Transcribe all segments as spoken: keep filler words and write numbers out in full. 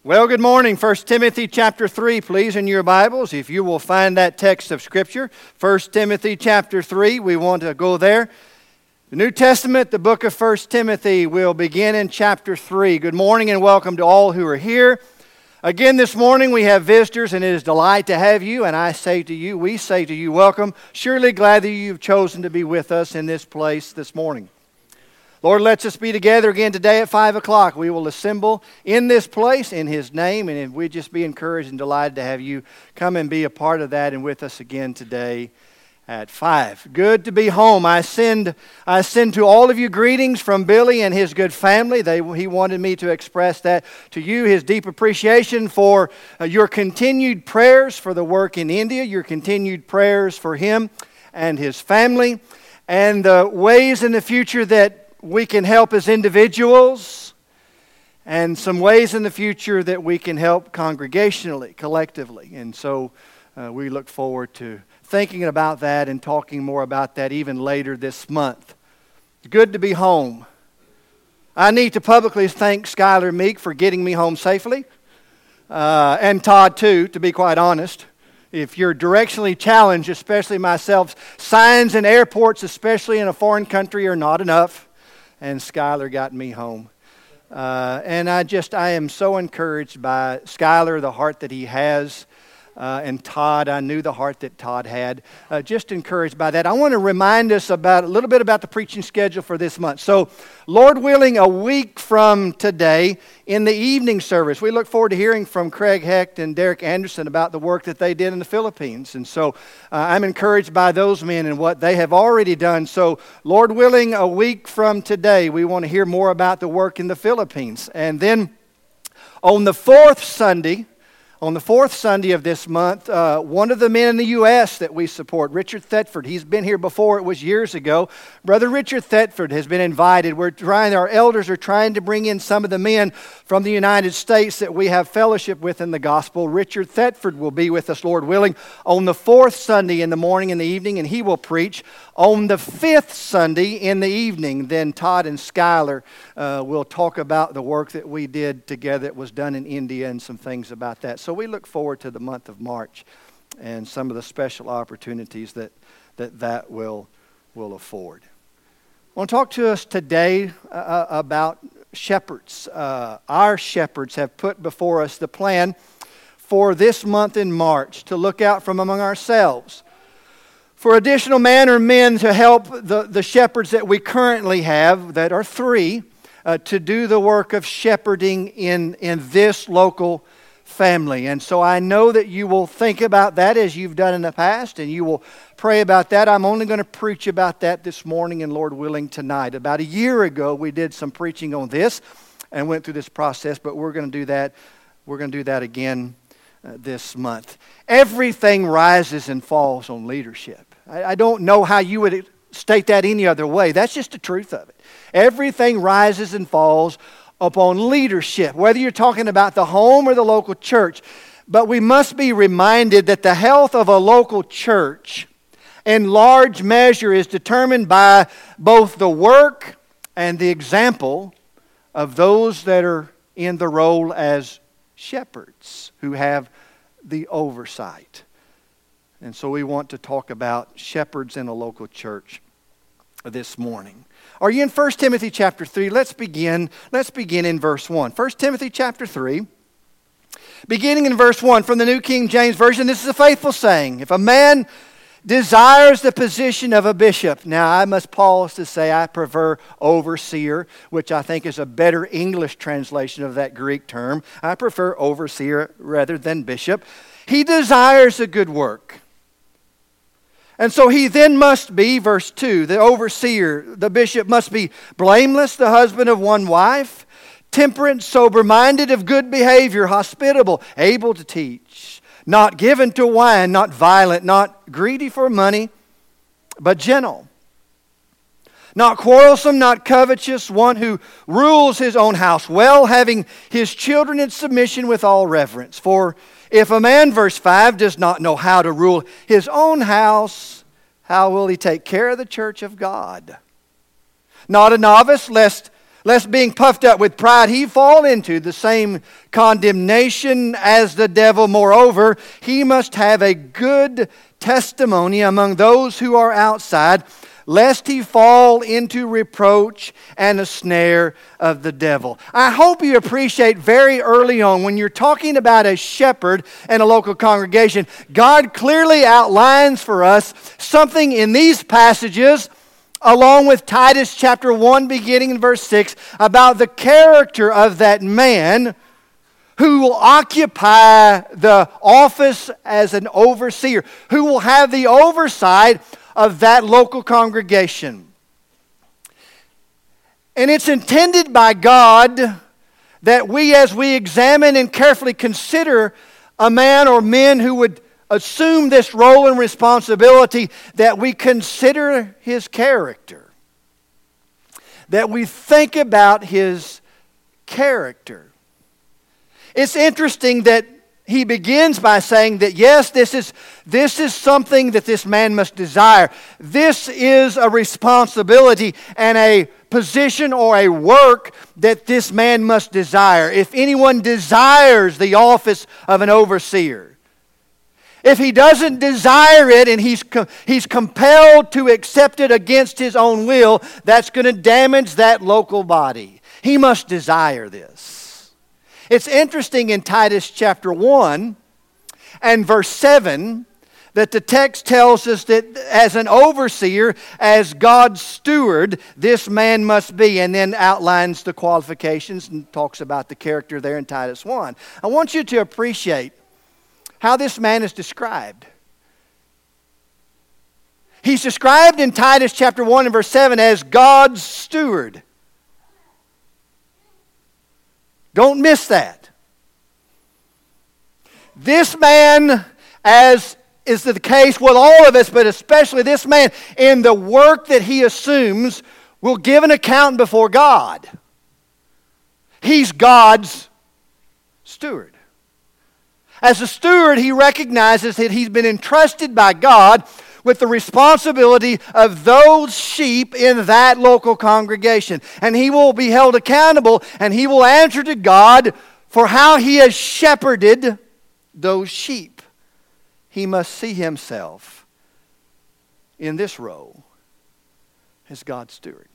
Well, good morning. First Timothy chapter three, please, in your Bibles. If you will find that text of Scripture, First Timothy chapter three, we want to go there. The New Testament, the book of First Timothy, will begin in chapter three. Good morning and welcome to all who are here. Again, this morning we have visitors, and it is a delight to have you. And I say to you, we say to you, welcome. Surely glad that you've chosen to be with us in this place this morning. Lord, let's us be together again today at five o'clock. We will assemble in this place in His name, and we just be encouraged and delighted to have you come and be a part of that and with us again today at five. Good to be home. I send I send to all of you greetings from Billy and his good family. They, he wanted me to express that to you, his deep appreciation for uh, your continued prayers for the work in India, your continued prayers for him and his family, and the ways in the future that we can help as individuals, and some ways in the future that we can help congregationally, collectively. And so uh, we look forward to thinking about that and talking more about that even later this month. It's good to be home. I need to publicly thank Skylar Meek for getting me home safely, uh, and Todd too, to be quite honest. If you're directionally challenged, especially myself, signs in airports, especially in a foreign country, are not enough. And Skylar got me home. Uh, and I just, I am so encouraged by Skylar, the heart that he has, uh, and Todd, I knew the heart that Todd had. Uh, just encouraged by that. I want to remind us about a little bit about the preaching schedule for this month. So, Lord willing, a week from today, in the evening service, we look forward to hearing from Craig Hecht and Derek Anderson about the work that they did in the Philippines. And so uh, I'm encouraged by those men and what they have already done. So Lord willing, a week from today, we want to hear more about the work in the Philippines. And then on the fourth Sunday, On the fourth Sunday of this month, uh, one of the men in the U S that we support, Richard Thetford, he's been here before, it was years ago. Brother Richard Thetford has been invited. We're trying, our elders are trying to bring in some of the men from the United States that we have fellowship with in the gospel. Richard Thetford will be with us, Lord willing, on the fourth Sunday in the morning and the evening, and he will preach. On the fifth Sunday in the evening, then Todd and Skylar uh, will talk about the work that we did together that was done in India and some things about that. So we look forward to the month of March and some of the special opportunities that that, that will, will afford. I want to talk to us today uh, about shepherds. Uh, our shepherds have put before us the plan for this month in March to look out from among ourselves for additional man or men to help the, the shepherds that we currently have, that are three, uh, to do the work of shepherding in, in this local family. And so I know that you will think about that as you've done in the past, and you will pray about that. I'm only going to preach about that this morning and, Lord willing, tonight. About a year ago, we did some preaching on this and went through this process, but we're going to do that. We're going to do that again uh, this month. Everything rises and falls on leadership. I, I don't know how you would state that any other way. That's just the truth of it. Everything rises and falls upon leadership, whether you're talking about the home or the local church. But we must be reminded that the health of a local church in large measure is determined by both the work and the example of those that are in the role as shepherds who have the oversight. And so we want to talk about shepherds in a local church this morning. Are you in First Timothy chapter three? Let's begin. Let's begin in verse one. First Timothy chapter three, beginning in verse one from the New King James Version. This is a faithful saying. If a man desires the position of a bishop. Now I must pause to say I prefer overseer, which I think is a better English translation of that Greek term. I prefer overseer rather than bishop. He desires a good work. And so he then must be, verse two, the overseer, the bishop must be blameless, the husband of one wife, temperate, sober-minded, of good behavior, hospitable, able to teach, not given to wine, not violent, not greedy for money, but gentle, not quarrelsome, not covetous, one who rules his own house well, having his children in submission with all reverence. For if a man, verse five, does not know how to rule his own house, how will he take care of the church of God? Not a novice, lest lest being puffed up with pride he fall into the same condemnation as the devil. Moreover, he must have a good testimony among those who are outside, lest he fall into reproach and a snare of the devil. I hope you appreciate very early on, when you're talking about a shepherd in a local congregation, God clearly outlines for us something in these passages, along with Titus chapter one, beginning in verse six, about the character of that man who will occupy the office as an overseer, who will have the oversight of that local congregation. And it's intended by God that we, as we examine and carefully consider a man or men who would assume this role and responsibility, that we consider his character, that we think about his character. It's interesting that he begins by saying that, yes, this is, this is something that this man must desire. This is a responsibility and a position or a work that this man must desire. If anyone desires the office of an overseer, if he doesn't desire it and he's, he's compelled to accept it against his own will, that's going to damage that local body. He must desire this. It's interesting in Titus chapter one and verse seven that the text tells us that as an overseer, as God's steward, this man must be, and then outlines the qualifications and talks about the character there in Titus one. I want you to appreciate how this man is described. He's described in Titus chapter one and verse seven as God's steward. Don't miss that. This man, as is the case with all of us, but especially this man, in the work that he assumes, will give an account before God. He's God's steward. As a steward, he recognizes that he's been entrusted by God with the responsibility of those sheep in that local congregation. And he will be held accountable, and he will answer to God for how he has shepherded those sheep. He must see himself in this role as God's steward.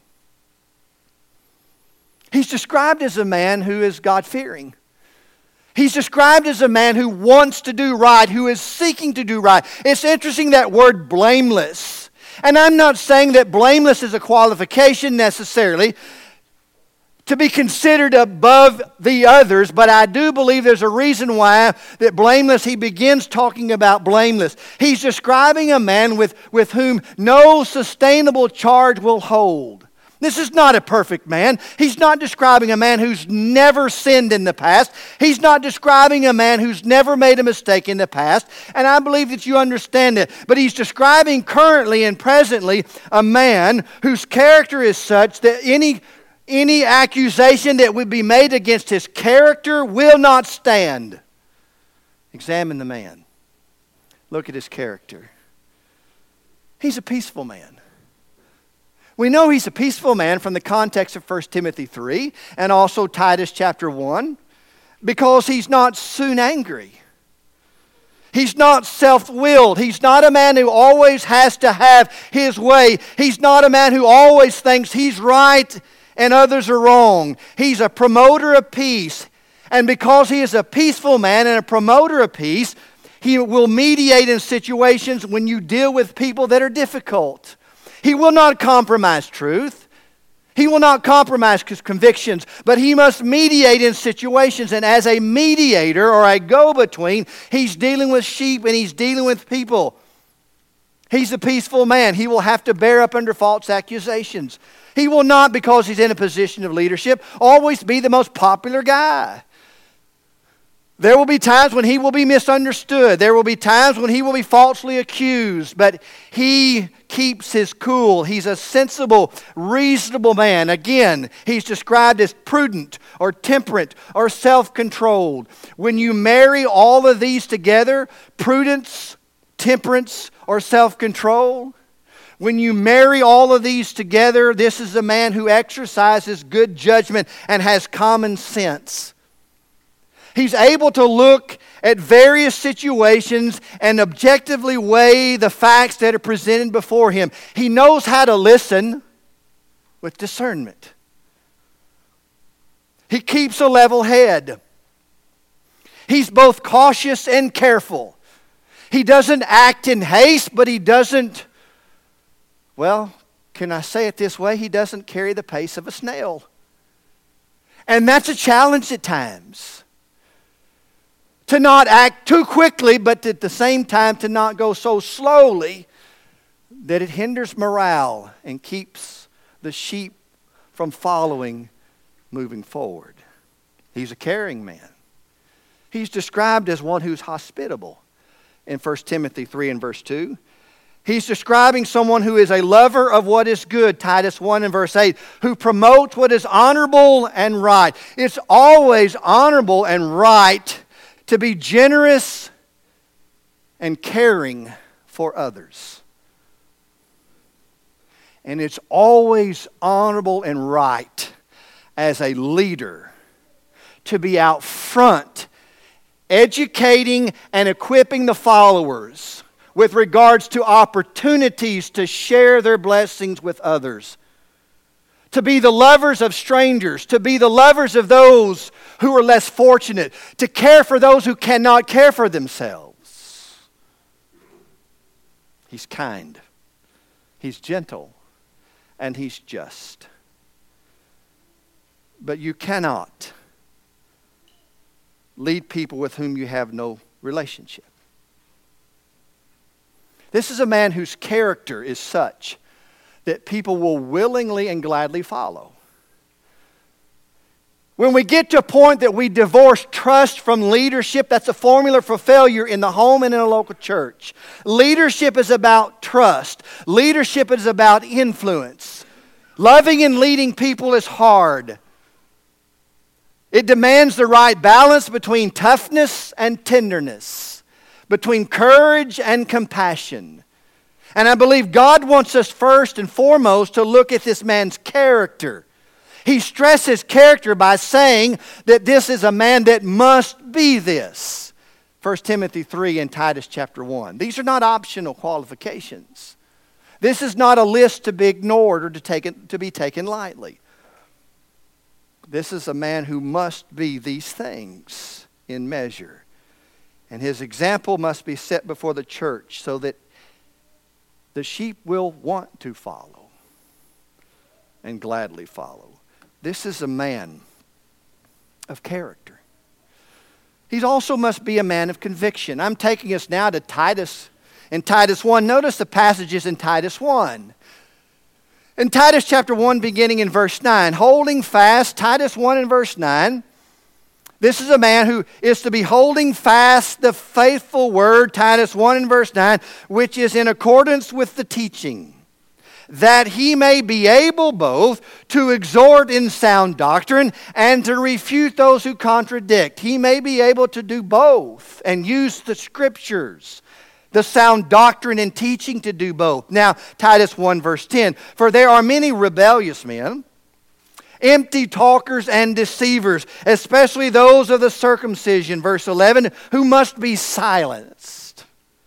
He's described as a man who is God-fearing. He's described as a man who wants to do right, who is seeking to do right. It's interesting, that word blameless. And I'm not saying that blameless is a qualification necessarily to be considered above the others, but I do believe there's a reason why that blameless, he begins talking about blameless. He's describing a man with, with whom no sustainable charge will hold. This is not a perfect man. He's not describing a man who's never sinned in the past. He's not describing a man who's never made a mistake in the past. And I believe that you understand it. But he's describing currently and presently a man whose character is such that any, any accusation that would be made against his character will not stand. Examine the man. Look at his character. He's a peaceful man. We know he's a peaceful man from the context of First Timothy three and also Titus chapter one, because he's not soon angry. He's not self-willed. He's not a man who always has to have his way. He's not a man who always thinks he's right and others are wrong. He's a promoter of peace. And because he is a peaceful man and a promoter of peace, he will mediate in situations when you deal with people that are difficult. He will not compromise truth. He will not compromise his convictions, but he must mediate in situations. And as a mediator or a go-between, he's dealing with sheep and he's dealing with people. He's a peaceful man. He will have to bear up under false accusations. He will not, because he's in a position of leadership, always be the most popular guy. There will be times when he will be misunderstood. There will be times when he will be falsely accused. But he keeps his cool. He's a sensible, reasonable man. Again, he's described as prudent or temperate or self-controlled. When you marry all of these together, prudence, temperance, or self-control, When you marry all of these together, this is a man who exercises good judgment and has common sense. He's able to look at various situations and objectively weigh the facts that are presented before him. He knows how to listen with discernment. He keeps a level head. He's both cautious and careful. He doesn't act in haste, but he doesn't, well, can I say it this way? He doesn't carry the pace of a snail. And that's a challenge at times. To not act too quickly, but at the same time to not go so slowly that it hinders morale and keeps the sheep from following, moving forward. He's a caring man. He's described as one who's hospitable in First Timothy three and verse two. He's describing someone who is a lover of what is good, Titus one and verse eight, who promotes what is honorable and right. It's always honorable and right to be generous and caring for others. And it's always honorable and right as a leader to be out front, educating and equipping the followers with regards to opportunities to share their blessings with others. To be the lovers of strangers, to be the lovers of those who are less fortunate, to care for those who cannot care for themselves. He's kind, he's gentle, and he's just. But you cannot lead people with whom you have no relationship. This is a man whose character is such that people will willingly and gladly follow. When we get to a point that we divorce trust from leadership, that's a formula for failure in the home and in a local church. Leadership is about trust. Leadership is about influence. Loving and leading people is hard. It demands the right balance between toughness and tenderness, between courage and compassion. And I believe God wants us first and foremost to look at this man's character. He stresses character by saying that this is a man that must be this. First Timothy three and Titus chapter one. These are not optional qualifications. This is not a list to be ignored or to, take it, to be taken lightly. This is a man who must be these things in measure. And his example must be set before the church so that the sheep will want to follow and gladly follow. This is a man of character. He also must be a man of conviction. I'm taking us now to Titus. In Titus one, notice the passages in Titus one. In Titus chapter one, beginning in verse nine, holding fast, Titus one and verse nine, this is a man who is to be holding fast the faithful word, Titus one and verse nine, which is in accordance with the teaching, that he may be able both to exhort in sound doctrine and to refute those who contradict. He may be able to do both and use the scriptures, the sound doctrine and teaching to do both. Now, Titus one verse ten, for there are many rebellious men, empty talkers and deceivers, especially those of the circumcision, verse eleven, who must be silenced.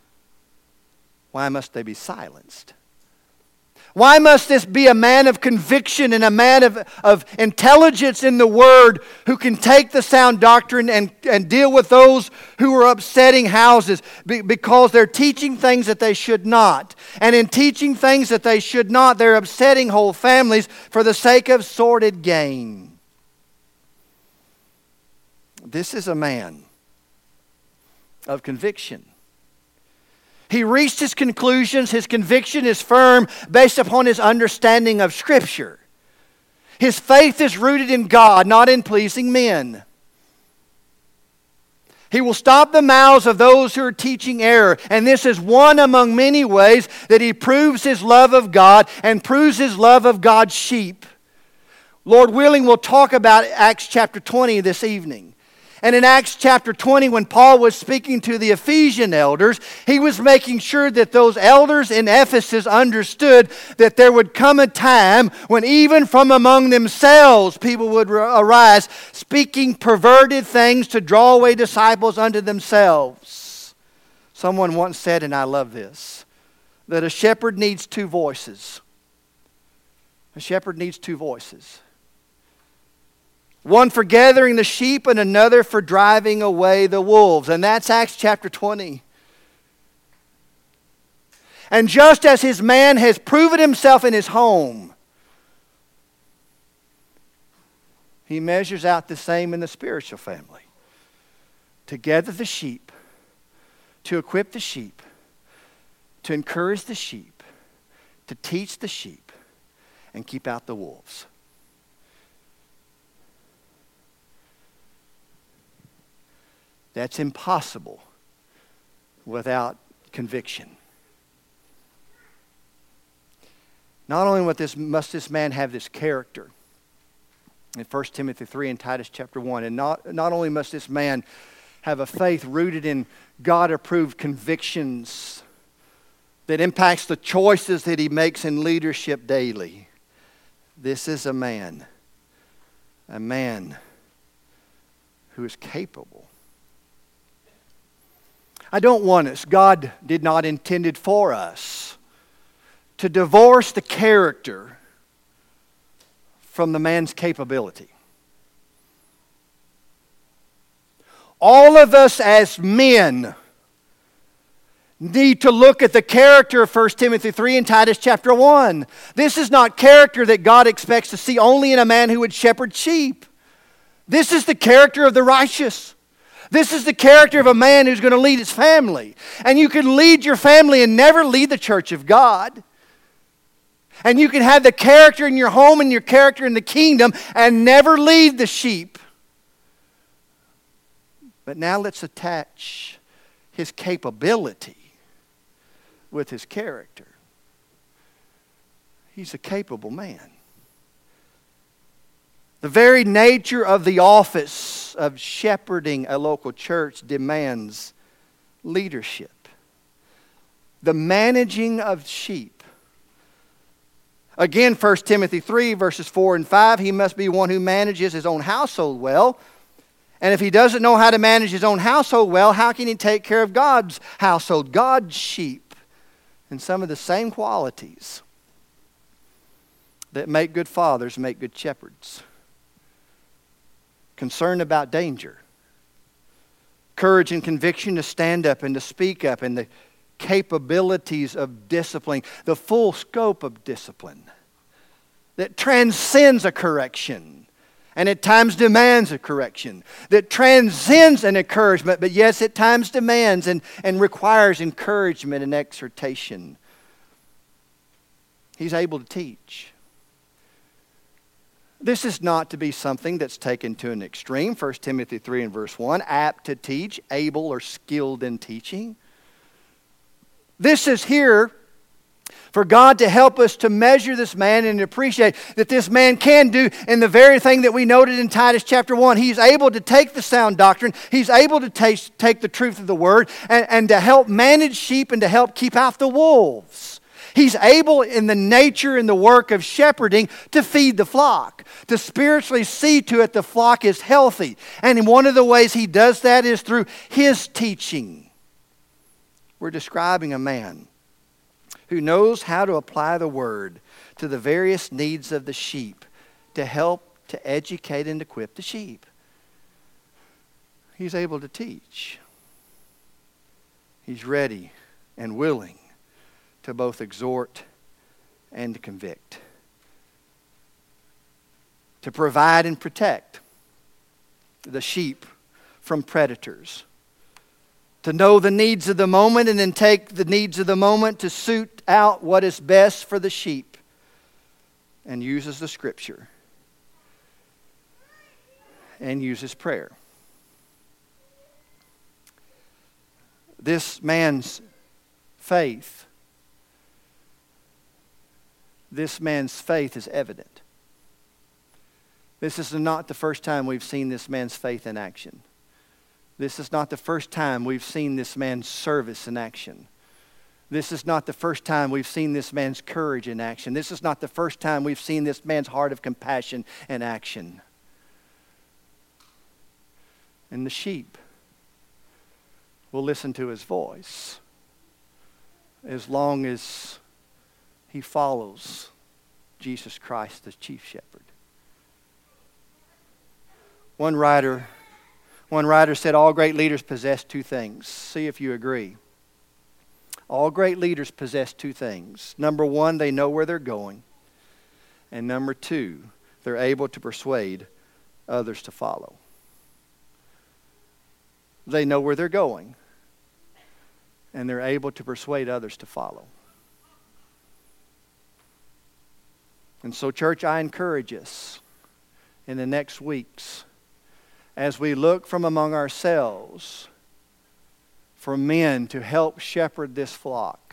Why must they be silenced? Why must this be a man of conviction and a man of, of intelligence in the Word who can take the sound doctrine and, and deal with those who are upsetting houses be, because they're teaching things that they should not. And in teaching things that they should not, they're upsetting whole families for the sake of sordid gain. This is a man of conviction. He reached his conclusions. His conviction is firm based upon his understanding of Scripture. His faith is rooted in God, not in pleasing men. He will stop the mouths of those who are teaching error. And this is one among many ways that he proves his love of God and proves his love of God's sheep. Lord willing, we'll talk about Acts chapter twenty this evening. And in Acts chapter twenty, when Paul was speaking to the Ephesian elders, he was making sure that those elders in Ephesus understood that there would come a time when even from among themselves people would arise, speaking perverted things to draw away disciples unto themselves. Someone once said, and I love this, that a shepherd needs two voices. A shepherd needs two voices. One for gathering the sheep and another for driving away the wolves. And that's Acts chapter twenty. And just as his man has proven himself in his home, he measures out the same in the spiritual family. To gather the sheep, to equip the sheep, to encourage the sheep, to teach the sheep, and keep out the wolves. That's impossible without conviction. Not only must this, must this man have this character in First Timothy three and Titus chapter one, and not, not only must this man have a faith rooted in God-approved convictions that impacts the choices that he makes in leadership daily. This is a man, a man who is capable. I don't want us, God did not intend it for us, to divorce the character from the man's capability. All of us as men need to look at the character of First Timothy three and Titus chapter one. This is not character that God expects to see only in a man who would shepherd sheep. This is the character of the righteous. This is the character of a man who's going to lead his family. And you can lead your family and never lead the church of God. And you can have the character in your home and your character in the kingdom and never lead the sheep. But now let's attach his capability with his character. He's a capable man. The very nature of the office of shepherding a local church demands leadership. The managing of sheep. Again, First Timothy three, verses four and five, he must be one who manages his own household well. And if he doesn't know how to manage his own household well, how can he take care of God's household, God's sheep? And some of the same qualities that make good fathers make good shepherds. Concern about danger. Courage and conviction to stand up and to speak up, and the capabilities of discipline, the full scope of discipline that transcends a correction and at times demands a correction, that transcends an encouragement, but yes, at times demands and, and requires encouragement and exhortation. He's able to teach. This is not to be something that's taken to an extreme. First Timothy three and verse one, apt to teach, able or skilled in teaching. This is here for God to help us to measure this man and appreciate that this man can do in the very thing that we noted in Titus chapter one. He's able to take the sound doctrine. He's able to take, take the truth of the word and, and to help manage sheep and to help keep out the wolves. He's able in the nature and the work of shepherding to feed the flock, to spiritually see to it the flock is healthy. And one of the ways he does that is through his teaching. We're describing a man who knows how to apply the word to the various needs of the sheep to help to educate and equip the sheep. He's able to teach. He's ready and willing to both exhort and to convict, to provide and protect the sheep from predators, to know the needs of the moment and then take the needs of the moment to suit out what is best for the sheep, and uses the scripture and uses prayer. This man's faith This man's faith is evident. This is not the first time we've seen this man's faith in action. This is not the first time we've seen this man's service in action. This is not the first time we've seen this man's courage in action. This is not the first time we've seen this man's heart of compassion in action. And the sheep will listen to his voice as long as he follows Jesus Christ as chief shepherd. One writer, one writer said all great leaders possess two things. See if you agree. All great leaders possess two things. Number one, they know where they're going. And number two, they're able to persuade others to follow. They know where they're going. And they're able to persuade others to follow. And so, church, I encourage us in the next weeks, as we look from among ourselves for men to help shepherd this flock,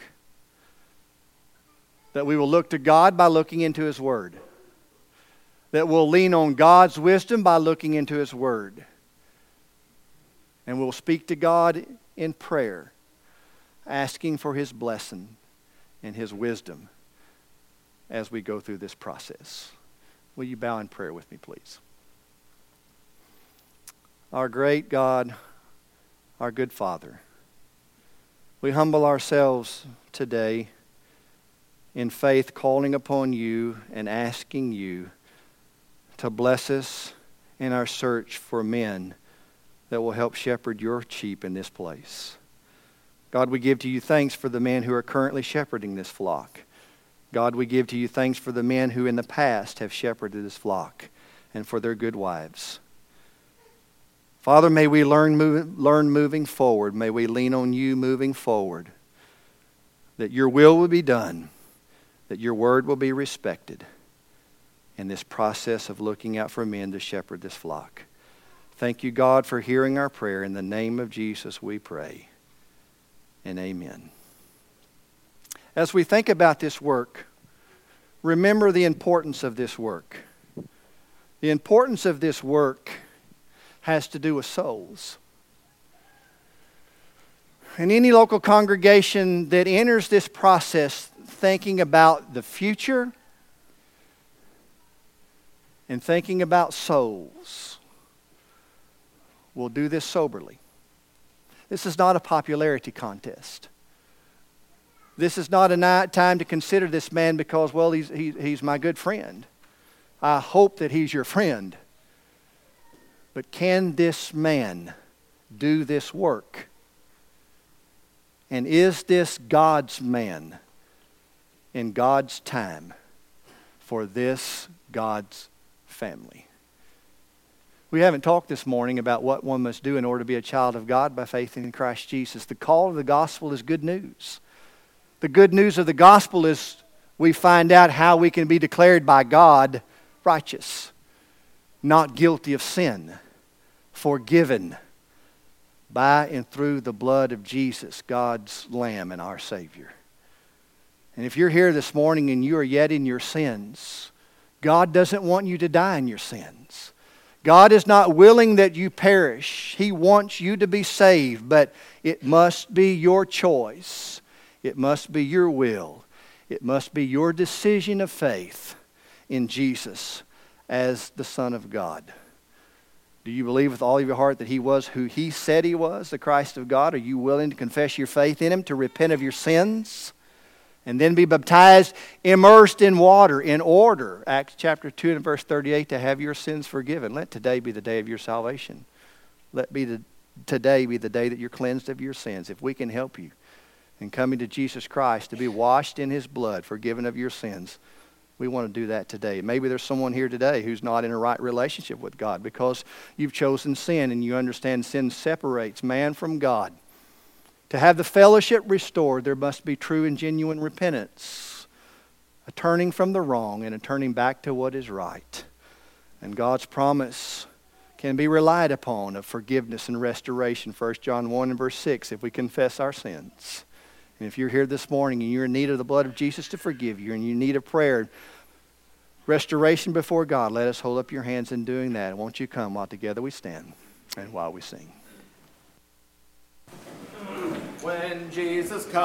that we will look to God by looking into His Word, that we'll lean on God's wisdom by looking into His Word, and we'll speak to God in prayer, asking for His blessing and His wisdom as we go through this process. Will you bow in prayer with me, please? Our great God, our good Father, we humble ourselves today in faith, calling upon You and asking You to bless us in our search for men that will help shepherd Your sheep in this place. God, we give to You thanks for the men who are currently shepherding this flock. God, we give to You thanks for the men who in the past have shepherded this flock and for their good wives. Father, may we learn, move, learn moving forward. May we lean on You moving forward, that Your will will be done, that Your word will be respected in this process of looking out for men to shepherd this flock. Thank You, God, for hearing our prayer. In the name of Jesus we pray, and amen. As we think about this work, remember the importance of this work. The importance of this work has to do with souls. And any local congregation that enters this process thinking about the future and thinking about souls will do this soberly. This is not a popularity contest. This is not a time to consider this man because, well, he's, he, he's my good friend. I hope that he's your friend. But can this man do this work? And is this God's man in God's time for this God's family? We haven't talked this morning about what one must do in order to be a child of God by faith in Christ Jesus. The call of the gospel is good news. The good news of the gospel is we find out how we can be declared by God righteous, not guilty of sin, forgiven by and through the blood of Jesus, God's Lamb and our Savior. And if you're here this morning and you are yet in your sins, God doesn't want you to die in your sins. God is not willing that you perish. He wants you to be saved, but it must be your choice. It must be your will. It must be your decision of faith in Jesus as the Son of God. Do you believe with all of your heart that He was who He said He was, the Christ of God? Are you willing to confess your faith in Him, to repent of your sins, and then be baptized, immersed in water in order, Acts chapter two and verse thirty-eight, to have your sins forgiven? Let today be the day of your salvation. Let be the, today be the day that you're cleansed of your sins. If we can help you in coming to Jesus Christ to be washed in His blood, forgiven of your sins, we want to do that today. Maybe there's someone here today who's not in a right relationship with God because you've chosen sin and you understand sin separates man from God. To have the fellowship restored, there must be true and genuine repentance, a turning from the wrong and a turning back to what is right. And God's promise can be relied upon of forgiveness and restoration. First John one and verse six, if we confess our sins. And if you're here this morning and you're in need of the blood of Jesus to forgive you and you need a prayer, restoration before God, let us hold up your hands in doing that. Won't you come while together we stand and while we sing. When Jesus comes.